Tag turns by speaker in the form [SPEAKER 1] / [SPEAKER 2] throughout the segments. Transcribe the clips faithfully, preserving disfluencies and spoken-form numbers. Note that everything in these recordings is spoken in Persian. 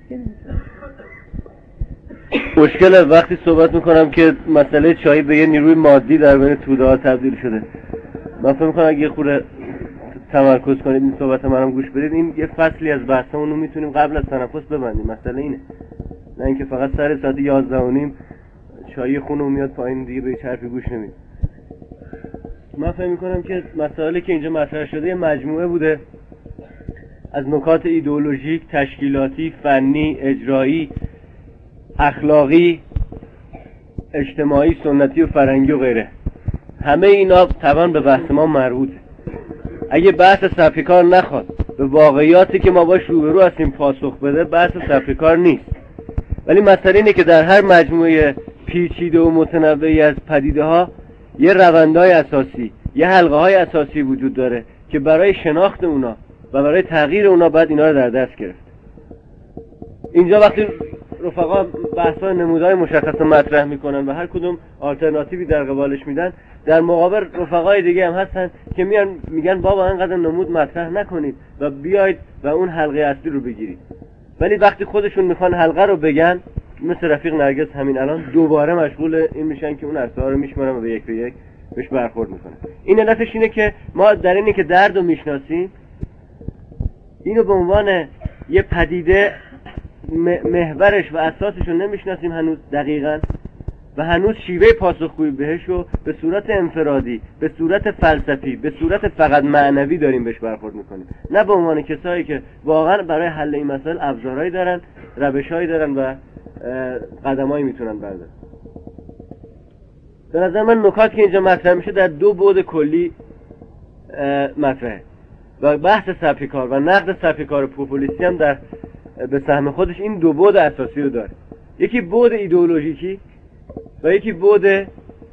[SPEAKER 1] مشکل وقتی صحبت میکنم که مسئله چای به یه نیروی مادی در بین توده ها تبدیل شده. من فکر میکنم اگه خوره تمرکز کنید این صحبت منم گوش بدید، این یه فصلی از بحثمون رو میتونیم قبل از تنفس ببندیم. مسئله اینه، نه اینکه فقط سر ساعت یازده و نیم چای خونم میاد پایین دیگه به هیچ حرفی گوش نمید. من فکر میکنم که مسائلی که اینجا مطرح شده یه مجموعه بوده از نکات ایدئولوژیک، تشکیلاتی، فنی، اجرایی، اخلاقی، اجتماعی، سنتی و فرهنگی و غیره. همه اینا طبعا به بحث ما مربوطه. اگه بحث صفحه کار نخواد به واقعیاتی که ما باش روبرو هستیم پاسخ بده، بحث صفحه کار نیست. ولی مسئله اینه که در هر مجموعه پیچیده و متنوعی از پدیده ها یه روندهای اساسی، یه حلقه های اساسی وجود داره که برای شناخت اونا و برای تغییر اونا باید اینا رو در دست گرفت. اینجا وقتی رفقا بحث‌های نمودهای مشخص مطرح میکنن و هر کدوم آلترناتیوی در قبالش میدن، در مقابل رفقای دیگه هم هستن که میان میگن بابا انقدر نمود مطرح نکنید و بیاید و اون حلقه اصلی رو بگیرید. ولی وقتی خودشون میخوان حلقه رو بگن، مثل رفیق نرگس همین الان دوباره مشغول این میشن که اون عرصه ها رو میشمارن و به یک به یک بهش برخورد میکنن. این علتش اینه که ما در اینی که درد رو میشناسیم، اینو به عنوان یه پدیده محورش و اساسش رو نمیشناسیم هنوز دقیقاً و هنوز شیوه پاسخگویی بهش رو به صورت انفرادی، به صورت فلسفی، به صورت فقط معنوی داریم بهش برخورد میکنیم، نه به عنوان کسایی که واقعا برای حل این مسائل ابزارهایی دارن، روشهایی دارن و قدمایی میتونن بردارن. به نظر من نکات که اینجا مطرح میشه در دو بعد کلی مطرحه و بحث صفحه کار و نقد صفحه کار پوپولیستی هم در به سهم خودش این دو بعد اساسی رو داره. یکی بعد ایدئولوژیکی و یکی بعد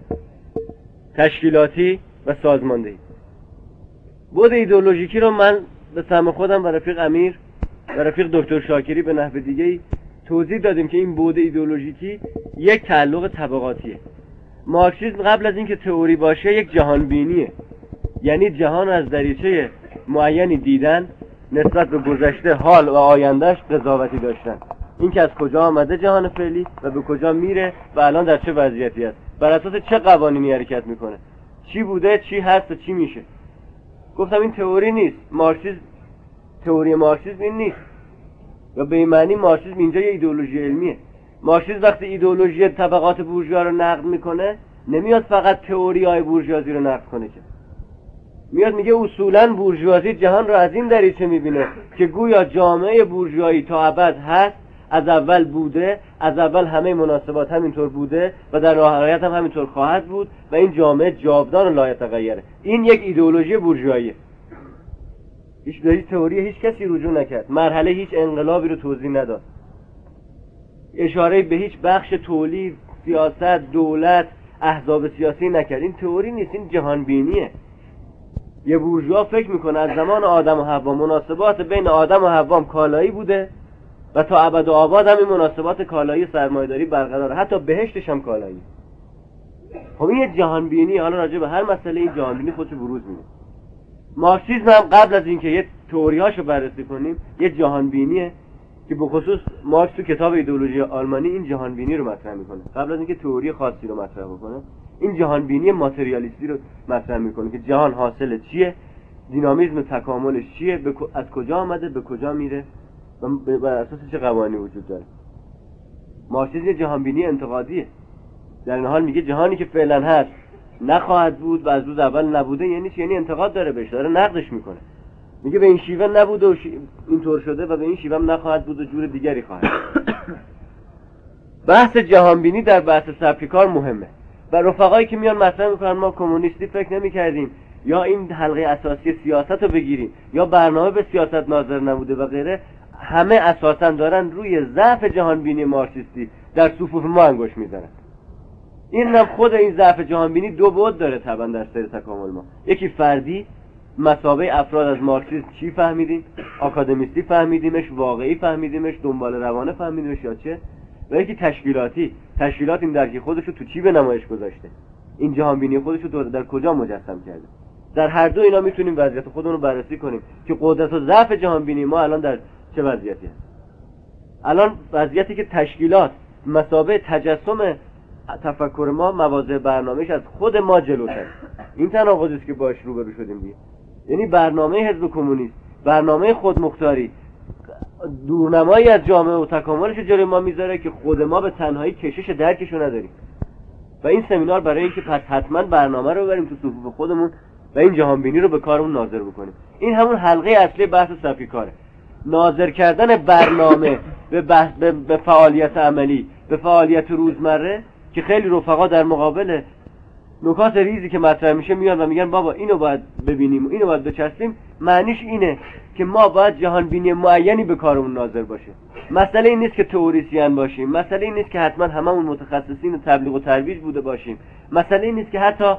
[SPEAKER 1] تشکیلاتی و سازماندهی. بعد ایدئولوژیکی رو من به سهم خودم و رفیق امیر و رفیق دکتر شاکری به نحو دیگه‌ای توضیح دادیم که این بعد ایدئولوژیکی یک تعلق طبقاتیه. مارکسیسم قبل از اینکه تئوری باشه یک جهان بینیه، یعنی جهان از دریچه معینی دیدن، نسبت به گذشته، حال و آیندهش قضاوتی داشتن. این که از کجا آمده جهان فعلی و به کجا میره و الان در چه وضعیتی است، بر اساس چه قوانینی حرکت میکنه، چی بوده، چی هست و چی میشه. گفتم این تئوری نیست. مارکسیسم، تئوری مارکسیسم این نیست و به این معنی مارکسیسم اینجا یه ایدئولوژی علمیه. مارکسیسم وقتی ایدئولوژی طبقات بورژوا رو نقد میکنه، نمیاد فقط تئوری‌های بورژوازی رو نقد کنه، که میاد میگه اصولاً بورژوازی جهان رو از این دریچه میبینه که گویا جامعه بورژوایی تا ابد هست، از اول بوده، از اول همه مناسبات همینطور بوده و در نهایت هم همینطور خواهد بود و این جامعه جاودان و لا یتغیره. این یک ایدئولوژی بورژوایی. هیچ به هیچ تئوری هیچ کسی رجوع نکرد، مرحله هیچ انقلابی رو توضیح نداد، اشاره به هیچ بخش تولید، سیاست، دولت، احزاب سیاسی نکرد. این تئوری نیست، این جهان بینیه. یه بورژوا فکر میکنه از زمان آدم و حوا مناسبات بین آدم و حوا کالایی بوده و تا ابد و آباد هم این مناسبات کالایی سرمایه‌داری برقراره، حتی بهشتش هم کالایی. خب این یه جهان بینی. حالا راجع به هر مسئله این جهان بینی خودش بروز میده. مارکسیسم هم قبل از اینکه یه تئوریاشو بررسی کنیم یه جهان بینیه که به خصوص مارکس تو کتاب ایدئولوژی آلمانی این جهان بینی رو مطرح میکنه. قبل از اینکه تئوری خاصی رو مطرح بکنه این جهان بینی ماتریالیستی رو مطرح میکنه که جهان حاصل چیه، دینامیزم تکاملش چیه، از کجا آمده، به کجا میره و بر اساس چه قوانینی وجود داره. مارکسیسم یه جهان بینی انتقادیه. در این حال میگه جهانی که فعلا هست نخواهد بود و از روز اول نبوده. یعنی چی؟ یعنی انتقاد داره بهش، داره نقدش میکنه. میگه به این شیوه نبوده و شی... اینطور شده و به این شیوه هم نخواهد بود و جور دیگری خواهد. بحث جهان بینی در بحث صفحه کار مهمه و رفقایی که میان مطرح میکنن ما کمونیستی فکر نمی‌کردیم یا این حلقه اساسی سیاست رو بگیریم یا برنامه به سیاست ناظر نبوده و غیره، همه اساساً دارن روی ضعف جهان بینی مارکسیستی در صفوف ما انگشت میزنن. این هم خود این ضعف جهان بینی دو بعد داره طبعا در سیر تکامل ما. یکی فردی، مثابه افراد از مارکسیسم چی فهمیدیم، آکادمیستی فهمیدیمش، واقعی فهمیدیمش، دنبال روانه فهمیدیمش یا چه، و یکی تشکیلاتی. تشکیلات این درکی خودشو تو چی به نمایش گذاشته، این جهان بینی خودشو در کجا مجسم کرده. در هر دو اینا میتونیم وضعیت خودمون رو بررسی کنیم که قدرت و ضعف جهان بینی ما الان در چه وضعیتی هست. الان وضعیتی که تشکیلات مثابه تجسم تفکر ما مواضع برنامه‌اش از خود ما جلوتر، این تناقضی است که باش روبرو شدیم دیگه. یعنی برنامه حزب کمونیست، برنامه خودمختاری دورنمایی از جامعه و تکاملش جلوی ما میذاره که خود ما به تنهایی کشش درکشو نداریم. و این سمینار برای اینکه پس حتما برنامه رو ببریم تو صفوف خودمون و این جهانبینی رو به کارمون ناظر بکنیم. این همون حلقه اصلی بحث صفی کاره، ناظر کردن برنامه به, بحث به, به فعالیت عملی، به فعالیت روزمره، که خیلی رفقا در مقابل نکات ریزی که مطرح میشه میان و میگن بابا اینو باید ببینیم و اینو باید بچسبیم. معنیش اینه که ما باید جهانبینی معینی به کارمون ناظر باشه. مسئله این نیست که تئوریسین باشیم، مسئله این نیست که حتما هممون متخصصین تبلیغ و ترویج بوده باشیم، مسئله این نیست که حتی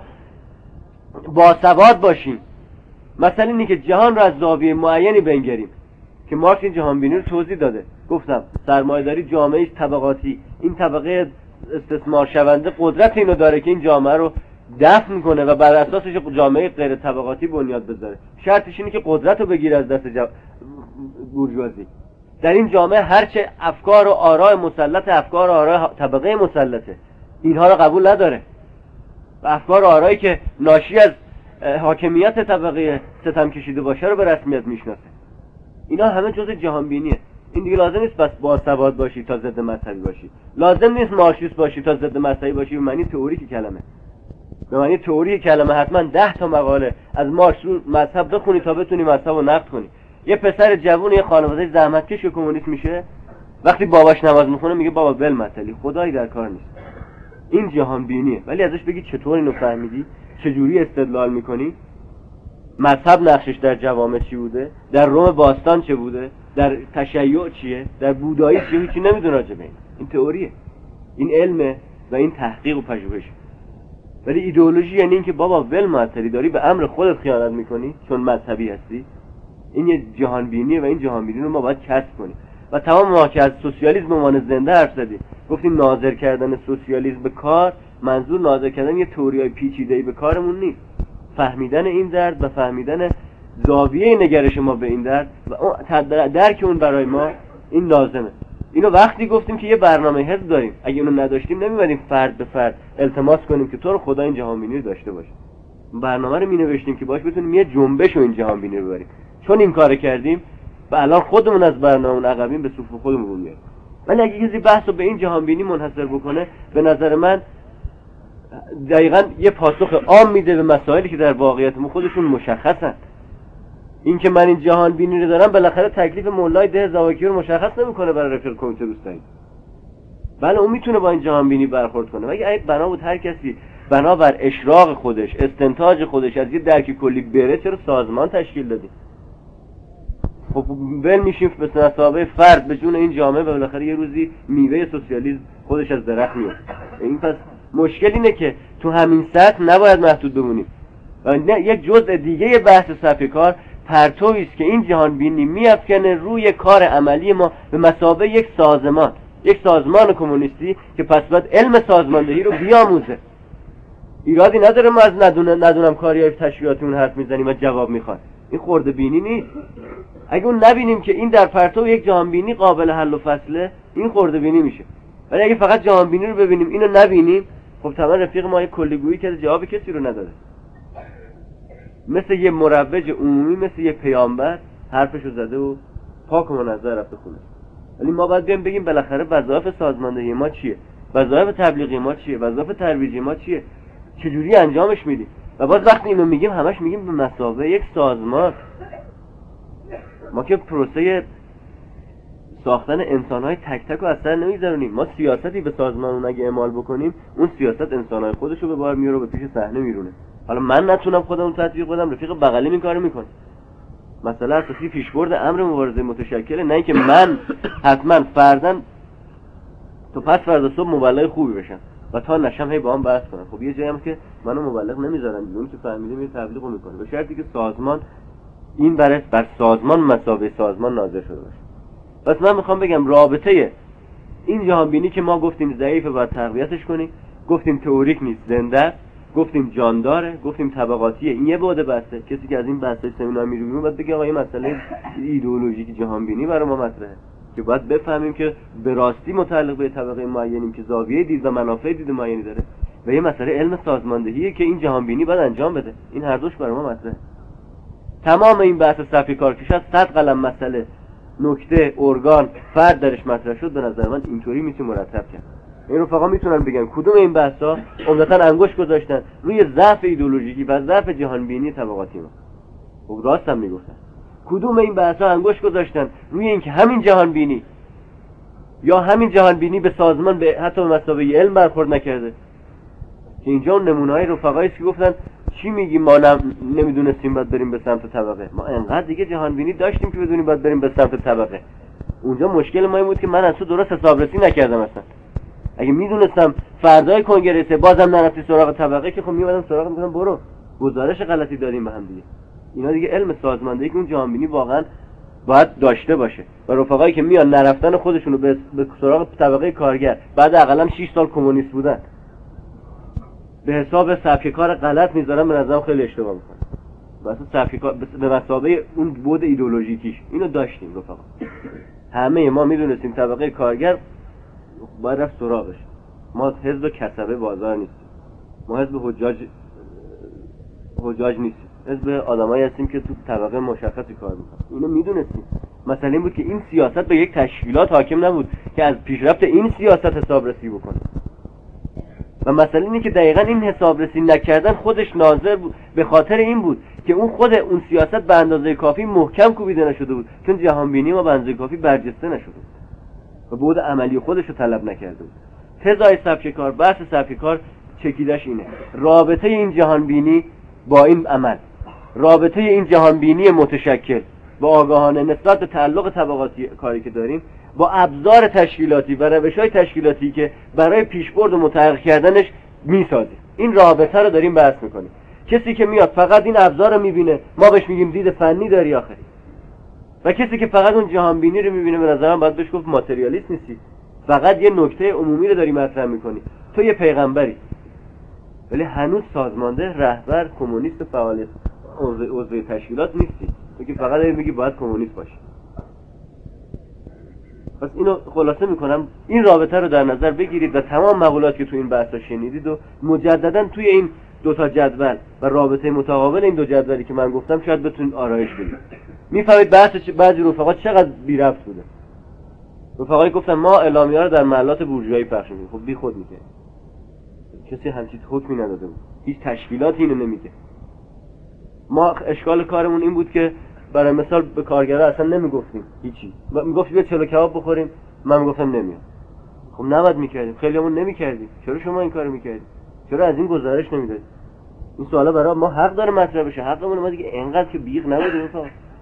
[SPEAKER 1] باسواد باشیم، مسئله اینه که جهان رو از زاویه معینی بنگریم که مارکس این جهانبینی رو توضیح داده. گفتم سرمایه‌داری جامعه طبقاتی، این طبقه استثمار شونده قدرت اینو داره که این جامعه رو دفن کنه و بر اساسش جامعه غیر طبقاتی بنیاد بذاره. شرطش اینه که قدرت رو بگیره از دست جا... بورژوازی. در این جامعه هرچه افکار و آراء مسلط، افکار و آراء طبقه مسلطه، اینها رو قبول نداره و افکار و آرایی که ناشی از حاکمیت طبقه ستم کشیده باشه رو به رسمیت میشناسه. اینا همه جزء جهانبینیه. این دیگه لازم نیست بس باسواد باشی تا ضد مذهبی باشی، لازم نیست مارکسیست باشی تا ضد مذهبی باشی. به معنی تئوریک کلمه، به معنی تئوری کلمه حتما ده تا مقاله از مارکس رو مذهب بخونی تا بتونی مذهب رو نقد کنی. یه پسر جوون یه خانواده زحمتکش و کمونیست میشه، وقتی باباش نماز میخونه میگه بابا ول مطلی، خدایی در کار نیست. این جهان بینیه. ولی ازش بگی چطور اینو فهمیدی، چجوری استدلال میکنی، مذهب نقشش در جوامع چی بوده، در روم باستان چه بوده، در تشیع چیه، در بودایی چیه، هیچی نمیدونه راجع به این. این تئوریه، این علمه و این تحقیق و پژوهشه. ولی ایدئولوژی یعنی این که بابا ول معطلی، داری به امر خودت خیانت میکنی چون مذهبی هستی. این یه جهان بینیه و این جهان بینی رو ما باید کسب کنیم. و تمام ما که از سوسیالیسم عنوان زنده حرف زدیم، گفتیم ناظر کردن سوسیالیسم به کار، منظور ناظر کردن یه تئوریای پیچیده‌ای به کارمون نیست، فهمیدن این درد و فهمیدن زاویه نگرش ما به این درد و درک اون برای ما این لازمه. اینو وقتی گفتیم که یه برنامه حزب داریم، اگه اونو نداشتیم نمی‌بریم فرد به فرد التماس کنیم که تو رو خدا این جهانبینی رو داشته باشه. برنامه رو می‌نوشتیم که باش بتونیم یه جنبش و این جهانبینی رو ببریم. چون این کارو کردیم و الان خودمون از برنامه‌مون عقبیم، به صفوف خودمون میاریم. ولی اگه کسی بحث رو به این جهانبینی منحصر بکنه، به نظر من دقیقاً یه پاسخ عام میده به مسائلی که در واقعیت خودشون مشخصن. این که من این جهان بینی رو دارم بالاخره تکلیف مولای ده زاویه‌ای رو مشخص نمیکنه برای رفیق کمیته روستایی. بله اون میتونه با این جهان بینی برخورد کنه، ولی اگه بنا بود هر کسی بنا بر اشراق خودش، استنتاج خودش از یه درک کلی بره، چرا سازمان تشکیل دادیم؟ خب ول میشیم به مثابه فرد به جون این جامعه و بالاخره یه روزی میوه سوسیالیسم خودش از درخت میاد. این پس مشکل اینه که تو همین سطح نباید محدود بمونیم. و نه یک جزء دیگه بحث صفحه کار پرتویی است که این جهان بینی میافکنه روی کار عملی ما به مثابه یک سازمان، یک سازمان کمونیستی که پس باید علم سازماندهی رو بیاموزه. ایرادی نداره ما از ندونه ندونم کاریای تشریعاتی اون حرف میزنیم و جواب میخوان. این خرده بینی نیست. اگه اون نبینیم که این در پرتو یک جهان بینی قابل حل و فصله، این خرده بینی میشه. ولی اگه فقط جهان بینی رو ببینیم اینو نبینیم، خب تمام رفیق ما یک کلیگویی که جواب کسی رو نداده، مثل یه مروج عمومی، مثل یه پیامبر حرفشو زده و پاک و منظر رفته خونه. ولی ما باید بیایم بگیم بالاخره وظایف سازماندهی ما چیه، وظایف تبلیغی ما چیه، وظایف ترویجی ما چیه، چجوری انجامش میدیم. و باز وقتی اینو میگیم همش میگیم به مثابه یک سازمان. ما که پروسه ساختن انسان‌های تک تک رو اثر نمیذارونیم. ما سیاستی به سازمانون اگه اعمال بکنیم، اون سیاست انسان‌های خودش رو به بار میاره و به پیش صحنه میرونه. حالا من نتونم خودم تطبیق بدم، رفیق بغلی این کارو میکنه. مثلا اساسی پیشبرد امر مبارزه متشکله، نه اینکه من حتما فرداً تو پس فردا صبح مبلغ خوبی بشم و تا نشم هی با هم بحث کنم. خب یه جایی هم که منو مبلغ نمیذارن دیگه، اون که فهمیده میره تبلیغو میکنه، به شرطی که سازمان این برای بر سازمان مثابه سازمان ناظر شده باشه. پس من میخوام بگم رابطه این جهان بینی که ما گفتیم ضعیفه باید تقویتش کنیم، گفتیم تئوریک نیست زنده، گفتیم جانداره، گفتیم طبقاتیه، این یه بعد بحثه. کسی که از این بحث سمینار میره باید بگه آقا این مسئله ایدئولوژیک جهان بینی برای ما مطرحه. که باید بفهمیم که به راستی متعلق به طبقه معینیم که زاویه دید و منافع دید معینی داره، و یه مسئله علم سازماندهیه که این جهان بینی باید انجام بده. این هر دوش برای ما مطرحه. تمام این بحث صفحه کارکش از صد قلم مسئله، نکته، ارگان، فرد درش مطرح شد. به نظر من اینطوری میشه مرتب کرد. این رفقا میتونن بگن کدوم این بحثا عمدتاً انگشت گذاشتن روی ضعف ایدئولوژیکی و ضعف جهان بینی طبقاتی ما. خب راست هم میگفتن. کدوم این بحثا انگشت گذاشتن روی اینکه همین جهان بینی یا همین جهان بینی به سازمان به حتی به مثابه علم برخورد نکرده. که اینجا اون نمونه‌های رفقایی که گفتن چی میگی ما نم... نمیدونستیم باید بریم به سمت طبقه. ما انقدر دیگه جهان بینی داشتیم که بدونیم باید بریم به سمت طبقه. اونجا مشکل ما این بود که من از تو درست حسابرسی نکردم اصلا. اگه میدونستم فردای کنگره بازم نرفتی سراغ طبقه که خب میومدم سراغ میگم برو گزارش غلطی دادیم به هم دیگه. اینا دیگه علم سازماندهی که اون جهان بینی واقعا باید داشته باشه. و رفقایی که میان نرفتن خودشونو به سراغ طبقه کارگر بعد حداقل شش سال کمونیست بودن به حساب سبک کار غلط میذارن، به نظرم خیلی اشتباه میکنن. واسه سبک کار به مثابه اون بود ایدئولوژیکیش اینو داشتیم رفقا. همه ما میدونستیم طبقه کارگر باید رفت سراغش. ما حزب کسبه بازار نیستیم. ما حزب حجاج حجاج نیستیم. حزب آدمایی هستیم که تو طبقه مشخصی کار میکنن. اینو میدونستیم. مثلا این بود که این سیاست به یک تشکیلات حاکم نبود که از پیشرفت این سیاست حسابرسی بکنه. و مثلا اینه که دقیقاً این حسابرسی نکردن خودش ناظر بود، به خاطر این بود که اون خود اون سیاست به اندازه کافی محکم کوبیده نشده بود، چون جهان بینی ما به اندازه کافی برجسته نشده بود و بعد عملی خودش رو طلب نکرده بود. تزای سبک کار، بحث سبک کار چکیدش اینه: رابطه این جهان بینی با این عمل، رابطه این جهان بینی متشکل با آگاهانه نسبت به تعلق طبقاتی کاری که داریم با ابزار تشکیلاتی و روش‌های تشکیلاتی که برای پیشبرد و متحقق کردنش میسازیم. این رابطه رو داریم بحث میکنیم. کسی که میاد فقط این ابزار رو میبینه ما بهش میگیم دید فنی داری آخری، و کسی که فقط اون جهان بینی رو میبینه به نظرم باید بهش گفت ماتریالیست نیستی، فقط یه نکته عمومی رو داری مطرح میکنی. تو یه پیغمبری ولی هنوز سازمانده رهبر کمونیست فعال عضو تشکیلات نیستی، تو که فقط میگی باید کمونیست باشی. پس اینو خلاصه میکنم، این رابطه رو در نظر بگیرید و تمام مقولات که تو این بحثا شنیدید و مجددا توی این دو تا جدول و رابطه متقابل این دو جدولی که من گفتم شاید بتونید آرایش بدید. میفهمید بحث بعضی رفقا چقدر بی ربط بوده. رفقایی گفتن ما اعلامیه‌ها رو در محلات بورژوایی پخش می‌کنیم. خب بی خود میگه. کسی همچین حکمی نداده بود. هیچ تشکیلاتی اینو نمیگه. ما اشکال کارمون این بود که برای مثال به کارگرها اصلا نمیگفتیم هیچی. میگفتیم بیا چلو کباب بخوریم، من میگفتم نمیام. خب نباید میکردیم، خیلیامون نمیکردیم. چرا شما این کارو میکردید؟ چرا از این گزارش نمیدادید؟ این سوالا برای ما حق داره مطرح بشه. حقمون ما دیگه اینقدر که بیغ نبودیم فقط.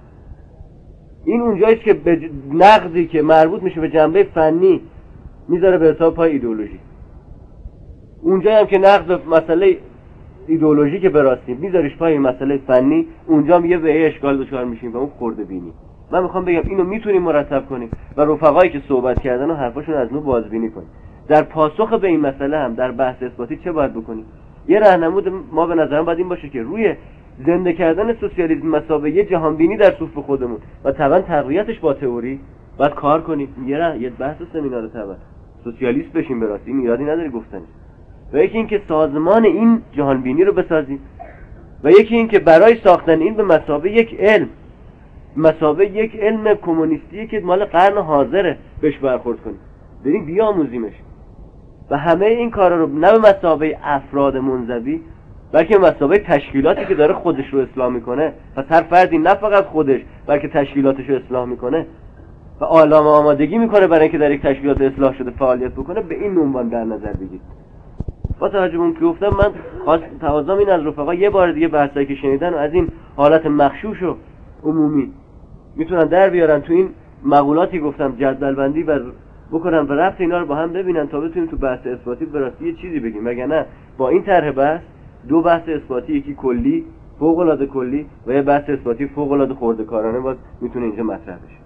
[SPEAKER 1] این اونجاییست که به نقدی که مربوط میشه به جنبه فنی میذاره به حساب پای ایدئولوژی. اونجایی هم که نقد مسئله ایدئولوژی که براستیم میذاریش پای مسئله فنی، اونجا هم یه به اشکال دچار میشیم و اون خورده بینی. من میخوام بگم اینو میتونیم مرتب کنیم و رفقایی که صحبت کردن و حرفاشون از نو بازبینی کنیم. در پاسخ به این مسئله هم در بحث اثباتی چه باید بکنیم؟ یه راهنمود ما به نظرم باید این باشه که روی زنده کردن سوسیالیسم مثابه یه جهان بینی در صفوف خودمون و طبعا تقویتش با تئوری باید کار کنیم. یه راه یه بحث سمینار طبعا سوسیالیست بشیم براستی، این ایرادی نداری گفتنش. و یکی این که سازمان این جهان بینی رو بسازیم و یکی این که برای ساختن این به مثابه یک علم، مثابه یک علم کمونیستی که مال قرن حاضره بهش برخورد کنیم، بریم بیاموزیمش. و همه این کارا رو نه به مثابه افراد منزوی بلکه به مثابه تشکیلاتی که داره خودش رو اصلاح میکنه. پس هر فردی نه فقط خودش بلکه تشکیلاتش رو اصلاح میکنه و آلام آمادگی میکنه برای اینکه در یک تشکیلات اصلاح شده فعالیت بکنه، به این عنوان در نظر بگیرید. با توجه به اون که گفتم، من خواست تقاضام این از رفقا یه بار دیگه بحثایی که شنیدن و از این حالت مخشوش و عمومی میتونن در بیارن تو این مقولاتی گفتم جدول بندی و بکنن و ربط اینا رو با هم ببینن تا بتونیم تو بحث اثباتی براستی یه چیزی بگیم. وگرنه با این طرح بحث دو بحث اثباتی، یکی کلی فوق العاده کلی و یه بحث اثباتی فوق العاده خرده‌کارانه باز میتونه اینجا مطرح بشه.